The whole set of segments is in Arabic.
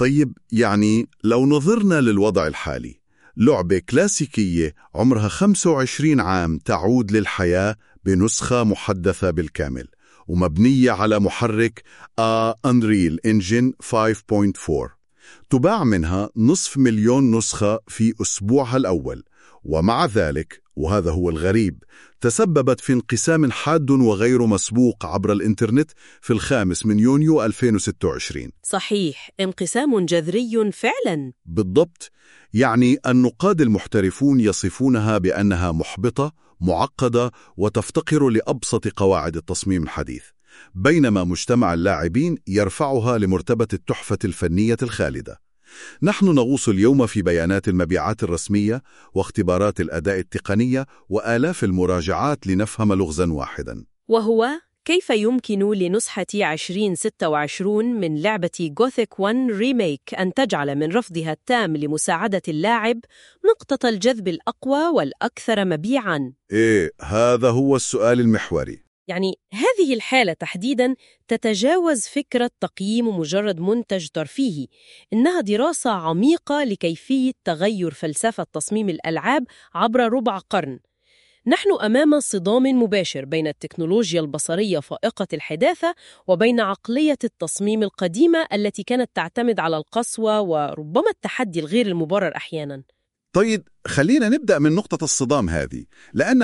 طيب يعني لو نظرنا للوضع الحالي، لعبة كلاسيكية عمرها 25 عام تعود للحياة بنسخة محدثة بالكامل ومبنية على محرك Unreal Engine 5.4، تباع منها 500,000 نسخة في أسبوعها الأول، ومع ذلك وهذا هو الغريب تسببت في انقسام حاد وغير مسبوق عبر الإنترنت في 5 يونيو 2026. صحيح، انقسام جذري فعلا. بالضبط، يعني النقاد المحترفون يصفونها بأنها محبطة، معقدة، وتفتقر لأبسط قواعد التصميم الحديث، بينما مجتمع اللاعبين يرفعها لمرتبة التحفة الفنية الخالدة. نحن نغوص اليوم في بيانات المبيعات الرسمية واختبارات الأداء التقنية وآلاف المراجعات لنفهم لغزاً واحداً، وهو كيف يمكن لنسخة 2026 من لعبة Gothic 1 ريميك أن تجعل من رفضها التام لمساعدة اللاعب نقطة الجذب الأقوى والأكثر مبيعاً؟ هذا هو السؤال المحوري. يعني هذه الحالة تحديداً تتجاوز فكرة تقييم مجرد منتج ترفيهي، إنها دراسة عميقة لكيفية تغير فلسفة تصميم الألعاب عبر ربع قرن. نحن أمام صدام مباشر بين التكنولوجيا البصرية فائقة الحداثة وبين عقلية التصميم القديمة التي كانت تعتمد على القسوة وربما التحدي الغير المبرر أحياناً. طيب خلينا نبدأ من نقطة الصدام هذه، لأن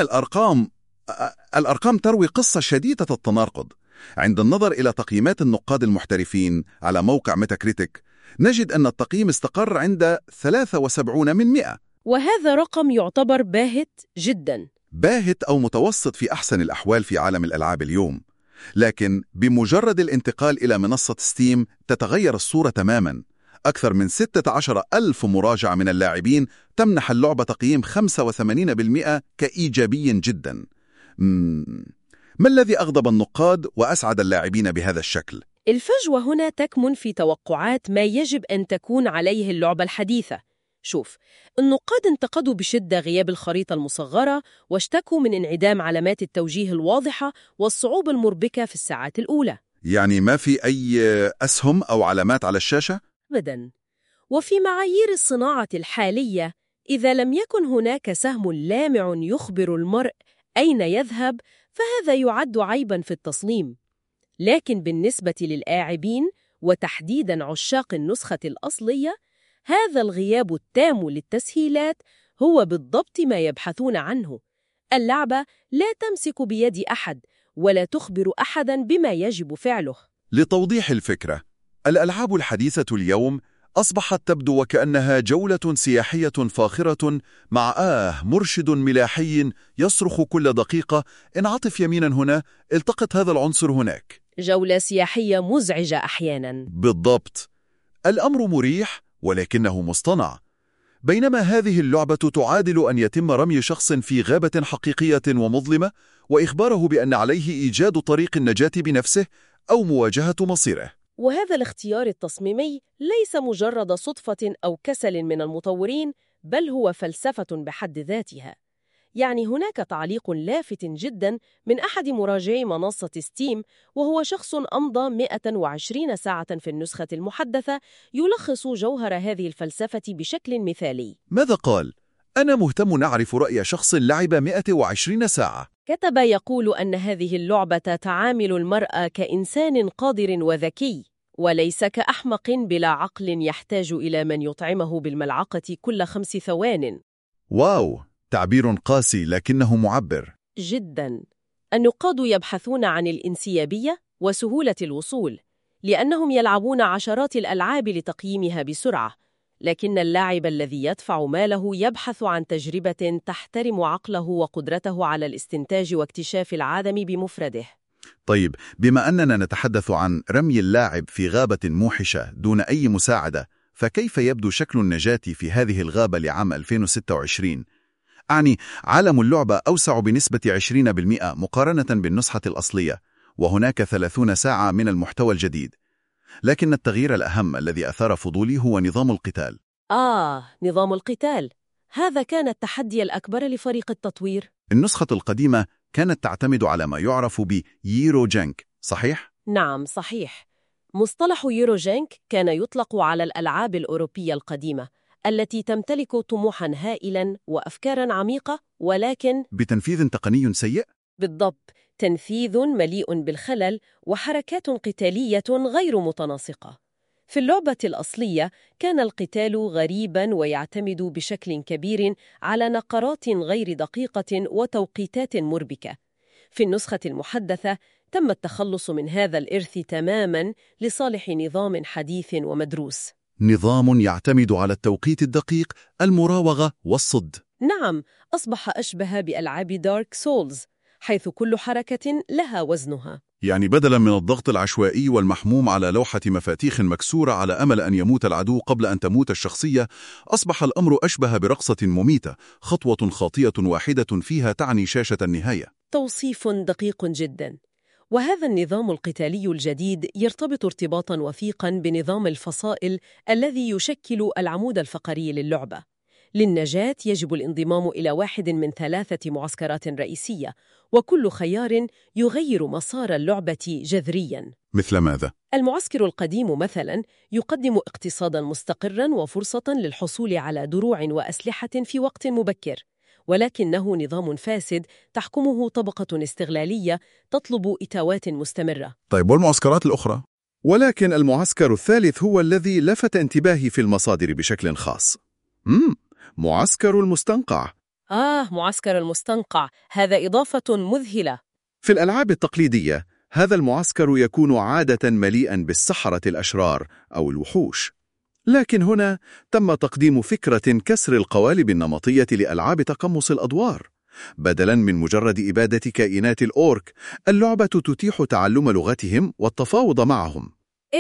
الأرقام تروي قصة شديدة التناقض. عند النظر إلى تقييمات النقاد المحترفين على موقع ميتاكريتيك نجد أن التقييم استقر عند 73 من 100، وهذا رقم يعتبر باهت جداً. باهت أو متوسط في أحسن الأحوال في عالم الألعاب اليوم، لكن بمجرد الانتقال إلى منصة ستيم تتغير الصورة تماماً. أكثر من 16,000 مراجعة من اللاعبين تمنح اللعبة تقييم 85% كإيجابي جداً. ما الذي أغضب النقاد وأسعد اللاعبين بهذا الشكل؟ الفجوة هنا تكمن في توقعات ما يجب أن تكون عليه اللعبة الحديثة. شوف، النقاد انتقدوا بشدة غياب الخريطة المصغرة واشتكوا من انعدام علامات التوجيه الواضحة والصعوبة المربكة في الساعات الأولى. يعني ما في أي أسهم أو علامات على الشاشة؟ أبداً. وفي معايير الصناعة الحالية، إذا لم يكن هناك سهم لامع يخبر المرء أين يذهب، فهذا يعد عيباً في التصميم. لكن بالنسبة للاعبين وتحديداً عشاق النسخة الأصلية، هذا الغياب التام للتسهيلات هو بالضبط ما يبحثون عنه. اللعبة لا تمسك بيد أحد ولا تخبر أحداً بما يجب فعله. لتوضيح الفكرة، الألعاب الحديثة اليوم أصبحت تبدو وكأنها جولة سياحية فاخرة مع مرشد ملاحي يصرخ كل دقيقة: انعطف يمينا هنا، التقط هذا العنصر هناك. جولة سياحية مزعجة أحياناً. بالضبط، الأمر مريح ولكنه مصطنع. بينما هذه اللعبة تعادل أن يتم رمي شخص في غابة حقيقية ومظلمة وإخباره بأن عليه إيجاد طريق النجاة بنفسه أو مواجهة مصيره. وهذا الاختيار التصميمي ليس مجرد صدفة أو كسل من المطورين، بل هو فلسفة بحد ذاتها. يعني هناك تعليق لافت جدا من أحد مراجعي منصة ستيم، وهو شخص أمضى 120 ساعة في النسخة المحدثة يلخص جوهر هذه الفلسفة بشكل مثالي. ماذا قال؟ أنا مهتم نعرف رأي شخص لعب 120 ساعة. كتب يقول أن هذه اللعبة تعامل المرء كإنسان قادر وذكي، وليس كأحمق بلا عقل يحتاج إلى من يطعمه بالملعقة كل 5 ثوان. واو، تعبير قاسي لكنه معبر. جداً. النقاد يبحثون عن الانسيابية وسهولة الوصول، لأنهم يلعبون عشرات الألعاب لتقييمها بسرعة، لكن اللاعب الذي يدفع ماله يبحث عن تجربة تحترم عقله وقدرته على الاستنتاج واكتشاف العالم بمفرده. طيب، بما أننا نتحدث عن رمي اللاعب في غابة موحشة دون أي مساعدة، فكيف يبدو شكل النجاة في هذه الغابة لعام 2026؟ أعني عالم اللعبة أوسع بنسبة 20% مقارنة بالنسخة الأصلية، وهناك 30 ساعة من المحتوى الجديد. لكن التغيير الأهم الذي أثار فضولي هو نظام القتال. نظام القتال. هذا كان التحدي الأكبر لفريق التطوير. النسخة القديمة كانت تعتمد على ما يعرف بييرو جانك، صحيح؟ نعم، صحيح. مصطلح يوروجينك كان يطلق على الألعاب الأوروبية القديمة التي تمتلك طموحاً هائلاً وأفكاراً عميقة، ولكن بتنفيذ تقني سيء؟ بالضبط تنفيذ مليء بالخلل وحركات قتالية غير متناسقة. في اللعبة الأصلية كان القتال غريباً ويعتمد بشكل كبير على نقرات غير دقيقة وتوقيتات مربكة. في النسخة المحدثة تم التخلص من هذا الإرث تماماً لصالح نظام حديث ومدروس. نظام يعتمد على التوقيت الدقيق، المراوغة والصد. نعم، أصبح أشبه بألعاب دارك سولز، حيث كل حركة لها وزنها. يعني بدلاً من الضغط العشوائي والمحموم على لوحة مفاتيح مكسورة على أمل أن يموت العدو قبل أن تموت الشخصية، أصبح الأمر أشبه برقصة مميتة، خطوة خاطئة واحدة فيها تعني شاشة النهاية. توصيف دقيق جداً. وهذا النظام القتالي الجديد يرتبط ارتباطاً وثيقاً بنظام الفصائل الذي يشكل العمود الفقري للعبة. للنجاة يجب الانضمام إلى واحد من 3 معسكرات رئيسية، وكل خيار يغير مسار اللعبة جذرياً. مثل ماذا؟ المعسكر القديم مثلاً يقدم اقتصاداً مستقراً وفرصة للحصول على دروع وأسلحة في وقت مبكر، ولكنه نظام فاسد تحكمه طبقة استغلالية تطلب إتاوات مستمرة. طيب والمعسكرات الأخرى؟ ولكن المعسكر الثالث هو الذي لفت انتباهي في المصادر بشكل خاص. معسكر المستنقع. معسكر المستنقع، هذا إضافة مذهلة. في الألعاب التقليدية هذا المعسكر يكون عادة مليئا بالسحرة الأشرار أو الوحوش، لكن هنا تم تقديم فكرة كسر القوالب النمطية لألعاب تقمص الأدوار. بدلاً من مجرد إبادة كائنات الأورك، اللعبة تتيح تعلم لغتهم والتفاوض معهم.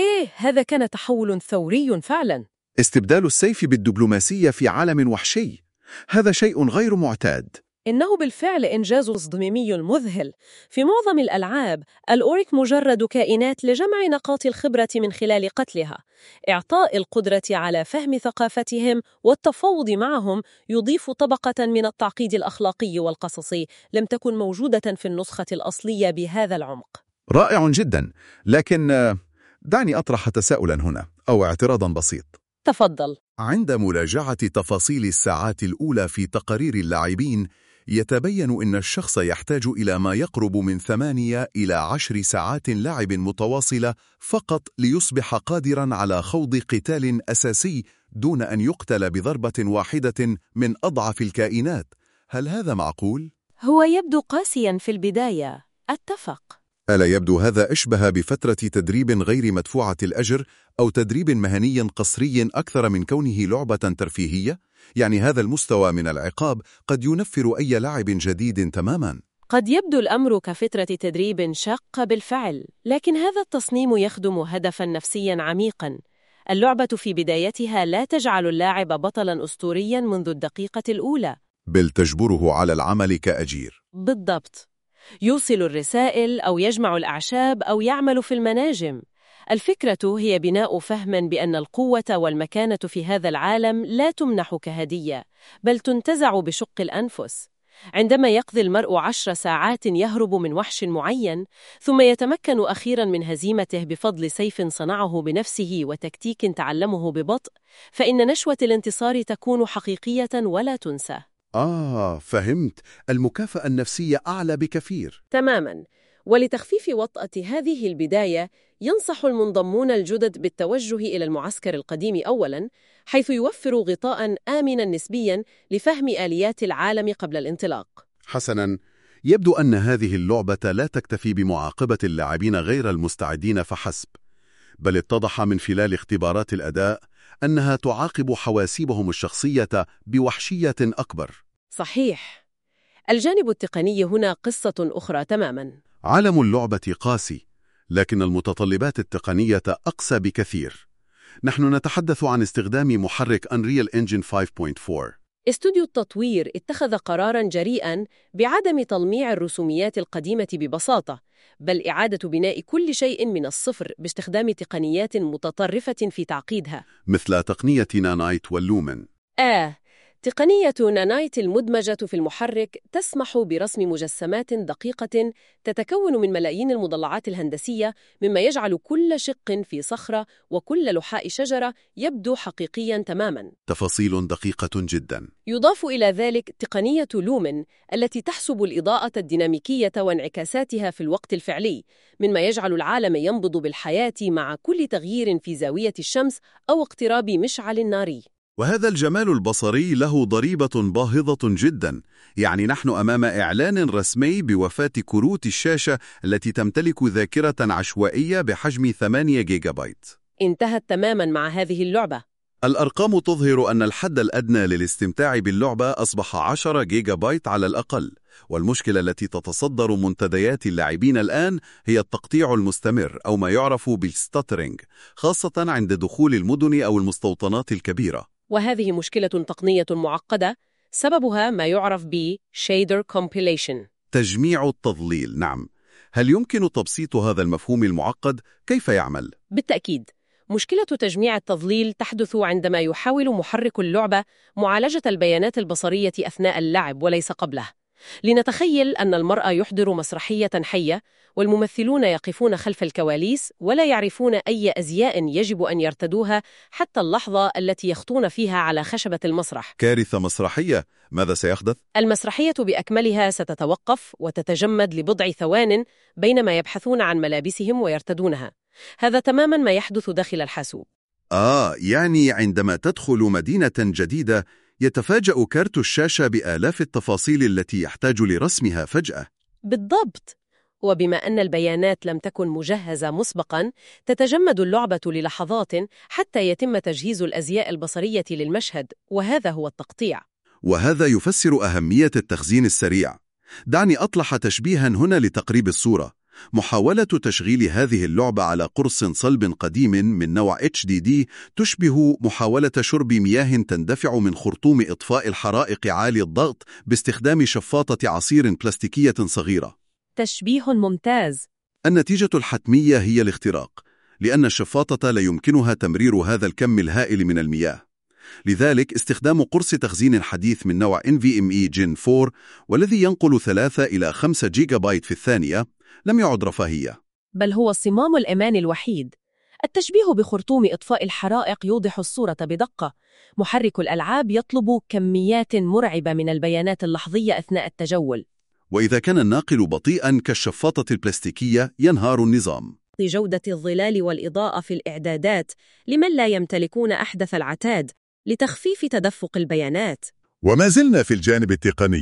هذا كان تحول ثوري فعلاً. استبدال السيف بالدبلوماسية في عالم وحشي، هذا شيء غير معتاد. إنه بالفعل إنجاز تصميمي مذهل. في معظم الألعاب الأورك مجرد كائنات لجمع نقاط الخبرة من خلال قتلها. إعطاء القدرة على فهم ثقافتهم والتفاوض معهم يضيف طبقة من التعقيد الأخلاقي والقصصي لم تكن موجودة في النسخة الأصلية بهذا العمق. رائع جدا، لكن دعني أطرح تساؤلا هنا أو اعتراضا بسيط. تفضل. عند مراجعة تفاصيل الساعات الأولى في تقارير اللاعبين، يتبين أن الشخص يحتاج إلى ما يقرب من 8 إلى 10 ساعات لعب متواصلة فقط ليصبح قادراً على خوض قتال أساسي دون أن يقتل بضربة واحدة من أضعف الكائنات. هل هذا معقول؟ هو يبدو قاسياً في البداية، أتفق. ألا يبدو هذا أشبه بفترة تدريب غير مدفوعة الأجر أو تدريب مهني قصري أكثر من كونه لعبة ترفيهية؟ يعني هذا المستوى من العقاب قد ينفر أي لاعب جديد تماماً. قد يبدو الأمر كفترة تدريب شاقة بالفعل، لكن هذا التصميم يخدم هدفاً نفسياً عميقاً. اللعبة في بدايتها لا تجعل اللاعب بطلاً أسطورياً منذ الدقيقة الأولى، بل تجبره على العمل كأجير. بالضبط. يوصل الرسائل أو يجمع الأعشاب أو يعمل في المناجم. الفكرة هي بناء فهم بأن القوة والمكانة في هذا العالم لا تمنح كهدية، بل تنتزع بشق الأنفس. عندما يقضي المرء 10 ساعات يهرب من وحش معين، ثم يتمكن أخيراً من هزيمته بفضل سيف صنعه بنفسه وتكتيك تعلمه ببطء، فإن نشوة الانتصار تكون حقيقية ولا تنسى. فهمت. المكافأة النفسية أعلى بكثير. تماماً. ولتخفيف وطأة هذه البداية، ينصح المنضمون الجدد بالتوجه إلى المعسكر القديم أولاً، حيث يوفر غطاءً آمناً نسبياً لفهم آليات العالم قبل الانطلاق. حسناً، يبدو أن هذه اللعبة لا تكتفي بمعاقبة اللاعبين غير المستعدين فحسب، بل اتضح من خلال اختبارات الأداء أنها تعاقب حواسيبهم الشخصية بوحشية أكبر. صحيح. الجانب التقني هنا قصة أخرى تماماً. عالم اللعبة قاسي، لكن المتطلبات التقنية أقسى بكثير. نحن نتحدث عن استخدام محرك Unreal Engine 5.4. استوديو التطوير اتخذ قراراً جريئاً بعدم تلميع الرسوميات القديمة ببساطة، بل إعادة بناء كل شيء من الصفر باستخدام تقنيات متطرفة في تعقيدها، مثل تقنية نانايت واللومن. تقنية نانايت المدمجة في المحرك تسمح برسم مجسمات دقيقة تتكون من ملايين المضلعات الهندسية، مما يجعل كل شق في صخرة وكل لحاء شجرة يبدو حقيقياً تماماً. تفاصيل دقيقة جدا. يضاف إلى ذلك تقنية لومن التي تحسب الإضاءة الديناميكية وانعكاساتها في الوقت الفعلي، مما يجعل العالم ينبض بالحياة مع كل تغيير في زاوية الشمس أو اقتراب مشعل ناري. وهذا الجمال البصري له ضريبة باهظة جدا، يعني نحن أمام إعلان رسمي بوفاة كروت الشاشة التي تمتلك ذاكرة عشوائية بحجم 8 جيجا بايت. انتهت تماماً مع هذه اللعبة. الأرقام تظهر أن الحد الأدنى للاستمتاع باللعبة أصبح 10 جيجا بايت على الأقل، والمشكلة التي تتصدر منتديات اللاعبين الآن هي التقطيع المستمر أو ما يعرف بالستاترينج، خاصة عند دخول المدن أو المستوطنات الكبيرة. وهذه مشكلة تقنية معقدة سببها ما يعرف ب shader compilation. تجميع التظليل، نعم. هل يمكن تبسيط هذا المفهوم المعقد؟ كيف يعمل؟ بالتأكيد، مشكلة تجميع التظليل تحدث عندما يحاول محرك اللعبة معالجة البيانات البصرية أثناء اللعب وليس قبله. لنتخيل أن المرء يحضر مسرحية حية والممثلون يقفون خلف الكواليس ولا يعرفون أي أزياء يجب أن يرتدوها حتى اللحظة التي يخطون فيها على خشبة المسرح. كارثة مسرحية. ماذا سيحدث؟ المسرحية بأكملها ستتوقف وتتجمد لبضع ثوان بينما يبحثون عن ملابسهم ويرتدونها. هذا تماماً ما يحدث داخل الحاسوب. يعني عندما تدخل مدينة جديدة يتفاجأ كارت الشاشة بآلاف التفاصيل التي يحتاج لرسمها فجأة. بالضبط. وبما أن البيانات لم تكن مجهزة مسبقاً، تتجمد اللعبة للحظات حتى يتم تجهيز الأزياء البصرية للمشهد، وهذا هو التقطيع. وهذا يفسر أهمية التخزين السريع. دعني أطلح تشبيها هنا لتقريب الصورة. محاولة تشغيل هذه اللعبة على قرص صلب قديم من نوع HDD تشبه محاولة شرب مياه تندفع من خرطوم إطفاء الحرائق عالي الضغط باستخدام شفاطة عصير بلاستيكية صغيرة. تشبيه ممتاز. النتيجة الحتمية هي الاختراق، لأن الشفاطة لا يمكنها تمرير هذا الكم الهائل من المياه. لذلك استخدام قرص تخزين حديث من نوع NVMe Gen 4 والذي ينقل 3 إلى 5 جيجا بايت في الثانية لم يعد رفاهية، بل هو صمام الأمان الوحيد. التشبيه بخرطوم إطفاء الحرائق يوضح الصورة بدقة. محرك الألعاب يطلب كميات مرعبة من البيانات اللحظية أثناء التجول. وإذا كان الناقل بطيئاً كالشفاطة البلاستيكية ينهار النظام. جودة الظلال والإضاءة في الإعدادات لمن لا يمتلكون أحدث العتاد لتخفيف تدفق البيانات. وما زلنا في الجانب التقني،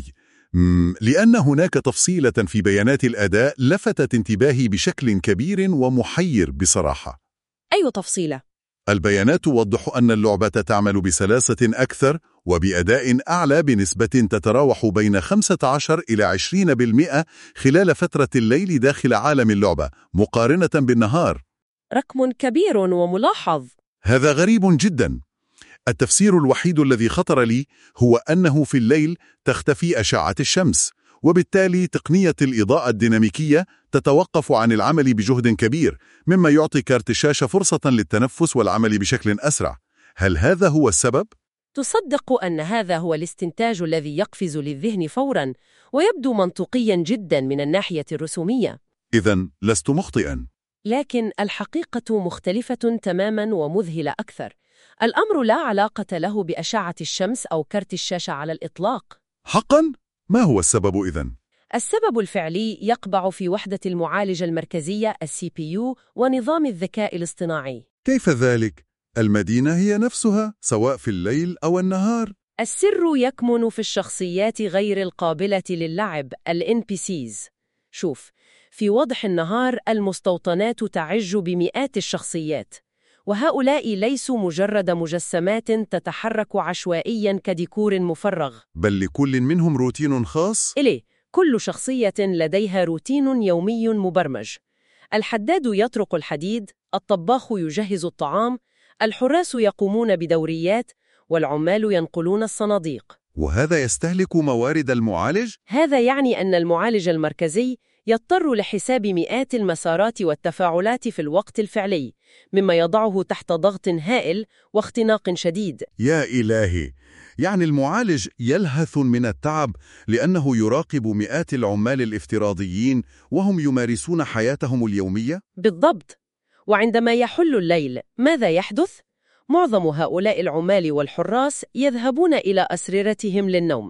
لأن هناك تفصيلة في بيانات الأداء لفتت انتباهي بشكل كبير ومحير بصراحة. أي تفصيلة؟ البيانات توضح أن اللعبة تعمل بسلاسة أكثر وبأداء أعلى بنسبة تتراوح بين 15 إلى 20% خلال فترة الليل داخل عالم اللعبة مقارنة بالنهار. رقم كبير وملاحظ. هذا غريب جدا. التفسير الوحيد الذي خطر لي هو أنه في الليل تختفي أشعة الشمس، وبالتالي تقنية الإضاءة الديناميكية تتوقف عن العمل بجهد كبير، مما يعطي كارت الشاشة فرصة للتنفس والعمل بشكل أسرع. هل هذا هو السبب؟ تصدق أن هذا هو الاستنتاج الذي يقفز للذهن فوراً ويبدو منطقياً جداً من الناحية الرسومية. إذن لست مخطئاً. لكن الحقيقة مختلفة تماماً ومذهلة أكثر. الأمر لا علاقة له بأشعة الشمس أو كرت الشاشة على الإطلاق. حقاً؟ ما هو السبب إذن؟ السبب الفعلي يقبع في وحدة المعالجة المركزية الCPU ونظام الذكاء الاصطناعي. كيف ذلك؟ المدينة هي نفسها سواء في الليل أو النهار. السر يكمن في الشخصيات غير القابلة للعب NPCs. شوف، في وضح النهار المستوطنات تعج بمئات الشخصيات، وهؤلاء ليسوا مجرد مجسمات تتحرك عشوائياً كديكور مفرغ، بل لكل منهم روتين خاص. كل شخصية لديها روتين يومي مبرمج. الحداد يطرق الحديد، الطباخ يجهز الطعام، الحراس يقومون بدوريات، والعمال ينقلون الصناديق. وهذا يستهلك موارد المعالج؟ هذا يعني أن المعالج المركزي يضطر لحساب مئات المسارات والتفاعلات في الوقت الفعلي، مما يضعه تحت ضغط هائل واختناق شديد. يا إلهي، يعني المعالج يلهث من التعب لأنه يراقب مئات العمال الافتراضيين وهم يمارسون حياتهم اليومية؟ بالضبط. وعندما يحل الليل ماذا يحدث؟ معظم هؤلاء العمال والحراس يذهبون إلى أسررتهم للنوم.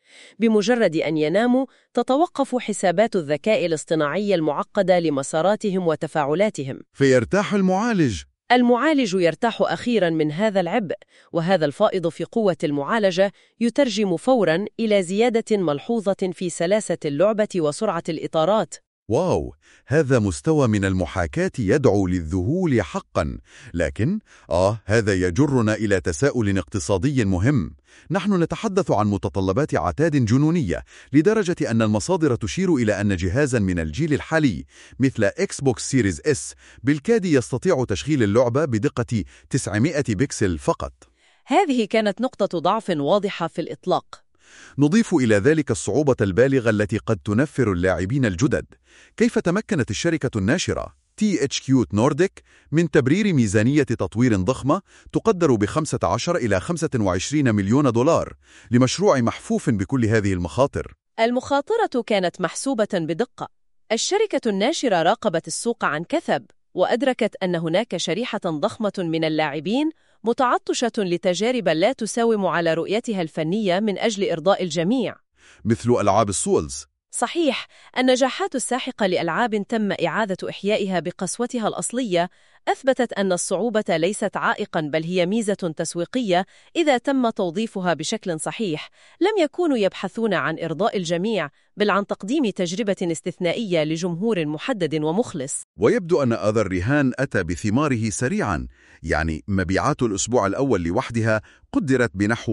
بمجرد أن يناموا تتوقف حسابات الذكاء الاصطناعي المعقدة لمساراتهم وتفاعلاتهم. فيرتاح المعالج. المعالج يرتاح أخيراً من هذا العبء، وهذا الفائض في قوة المعالجة يترجم فوراً إلى زيادة ملحوظة في سلاسة اللعبة وسرعة الإطارات. واو، هذا مستوى من المحاكاة يدعو للذهول حقاً. لكن هذا يجرنا إلى تساؤل اقتصادي مهم. نحن نتحدث عن متطلبات عتاد جنونية لدرجة أن المصادر تشير إلى أن جهازاً من الجيل الحالي مثل إكس بوكس سيريز إس بالكاد يستطيع تشغيل اللعبة بدقة 900 بكسل فقط. هذه كانت نقطة ضعف واضحة في الإطلاق. نضيف إلى ذلك الصعوبة البالغة التي قد تنفر اللاعبين الجدد. كيف تمكنت الشركة الناشرة THQ Nordic من تبرير ميزانية تطوير ضخمة تقدر ب15 إلى 25 مليون دولار لمشروع محفوف بكل هذه المخاطر؟ المخاطرة كانت محسوبة بدقة. الشركة الناشرة راقبت السوق عن كثب، وأدركت أن هناك شريحة ضخمة من اللاعبين متعطشة لتجارب لا تساوم على رؤيتها الفنية من أجل إرضاء الجميع، مثل ألعاب السولز. صحيح. النجاحات الساحقة لألعاب تم إعادة إحيائها بقسوتها الأصلية أثبتت أن الصعوبة ليست عائقاً، بل هي ميزة تسويقية إذا تم توظيفها بشكل صحيح. لم يكونوا يبحثون عن إرضاء الجميع، بل عن تقديم تجربة استثنائية لجمهور محدد ومخلص. ويبدو أن هذا الرهان أتى بثماره سريعاً. يعني مبيعات الأسبوع الأول لوحدها قدرت بنحو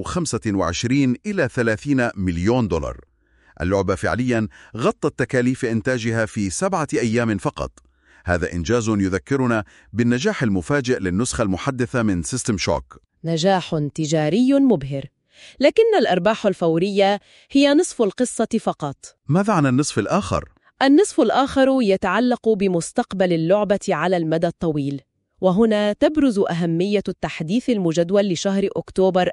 25 إلى 30 مليون دولار. اللعبة فعلياً غطت تكاليف إنتاجها في 7 أيام فقط. هذا إنجاز يذكرنا بالنجاح المفاجئ للنسخة المحدثة من سيستم شوك. نجاح تجاري مبهر، لكن الأرباح الفورية هي نصف القصة فقط. ماذا عن النصف الآخر؟ النصف الآخر يتعلق بمستقبل اللعبة على المدى الطويل، وهنا تبرز أهمية التحديث المجدول لشهر أكتوبر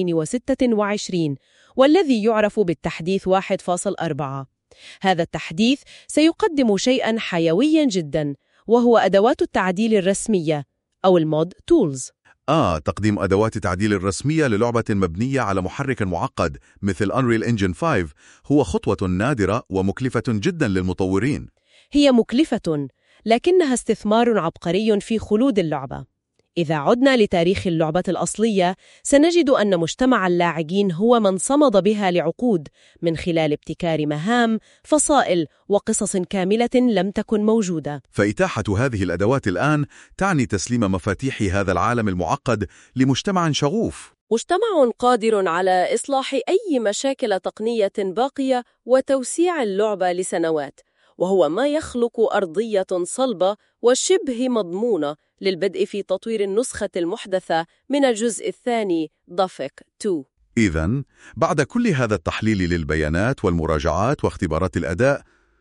2026 والذي يعرف بالتحديث 1.4. هذا التحديث سيقدم شيئاً حيوياً جداً، وهو أدوات التعديل الرسمية أو المود تولز. تقديم أدوات تعديل الرسمية للعبة مبنية على محرك معقد مثل Unreal Engine 5 هو خطوة نادرة ومكلفة جداً للمطورين. هي مكلفة، لكنها استثمار عبقري في خلود اللعبة. إذا عدنا لتاريخ اللعبة الأصلية سنجد أن مجتمع اللاعبين هو من صمد بها لعقود من خلال ابتكار مهام، فصائل وقصص كاملة لم تكن موجودة. فإتاحة هذه الأدوات الآن تعني تسليم مفاتيح هذا العالم المعقد لمجتمع شغوف، مجتمع قادر على إصلاح أي مشاكل تقنية باقية وتوسيع اللعبة لسنوات، وهو ما يخلق أرضية صلبة وشبه مضمونة للبدء في تطوير النسخة المحدثة من الجزء الثاني ضفك 2. إذن بعد كل هذا التحليل للبيانات والمراجعات واختبارات الأداء،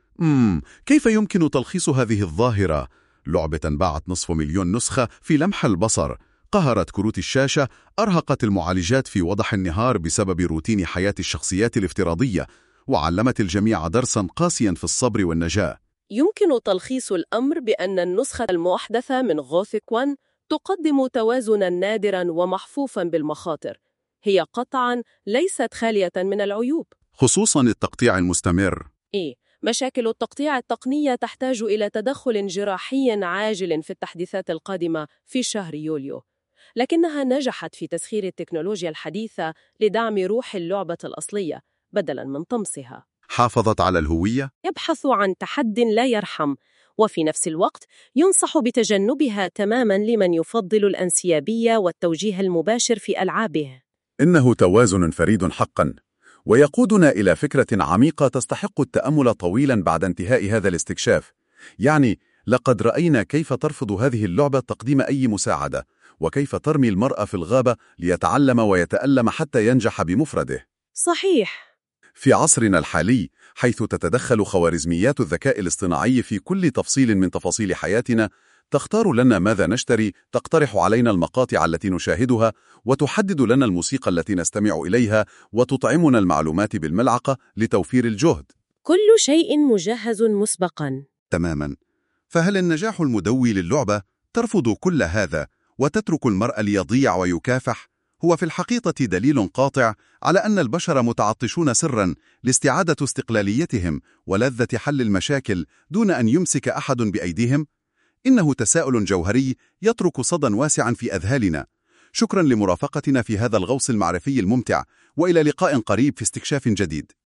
كيف يمكن تلخيص هذه الظاهرة؟ لعبة باعت 500,000 نسخة في لمح البصر، قهرت كروت الشاشة، أرهقت المعالجات في وضح النهار بسبب روتين حياة الشخصيات الافتراضية، وعلمت الجميع درساً قاسياً في الصبر والنجاة. يمكن تلخيص الأمر بأن النسخة المحدثة من غوثيك 1 تقدم توازناً نادراً ومحفوفاً بالمخاطر. هي قطعاً ليست خالية من العيوب، خصوصاً التقطيع المستمر. مشاكل التقطيع التقنية تحتاج إلى تدخل جراحي عاجل في التحديثات القادمة في شهر يوليو، لكنها نجحت في تسخير التكنولوجيا الحديثة لدعم روح اللعبة الأصلية بدلاً من طمسها. حافظت على الهوية، يبحث عن تحد لا يرحم، وفي نفس الوقت ينصح بتجنبها تماماً لمن يفضل الأنسيابية والتوجيه المباشر في ألعابه. إنه توازن فريد حقاً، ويقودنا إلى فكرة عميقة تستحق التأمل طويلاً بعد انتهاء هذا الاستكشاف. يعني لقد رأينا كيف ترفض هذه اللعبة تقديم أي مساعدة، وكيف ترمي المرء في الغابة ليتعلم ويتألم حتى ينجح بمفرده. صحيح. في عصرنا الحالي حيث تتدخل خوارزميات الذكاء الاصطناعي في كل تفصيل من تفاصيل حياتنا، تختار لنا ماذا نشتري، تقترح علينا المقاطع التي نشاهدها، وتحدد لنا الموسيقى التي نستمع إليها، وتطعمنا المعلومات بالملعقة لتوفير الجهد. كل شيء مجهز مسبقاً. تماماً. فهل النجاح المدوي للعبة ترفض كل هذا وتترك المرء ليضيع ويكافح؟ هو في الحقيقة دليل قاطع على أن البشر متعطشون سراً لاستعادة استقلاليتهم ولذة حل المشاكل دون أن يمسك أحد بأيديهم. إنه تساؤل جوهري يترك صدى واسعاً في أذهاننا. شكراً لمرافقتنا في هذا الغوص المعرفي الممتع، وإلى لقاء قريب في استكشاف جديد.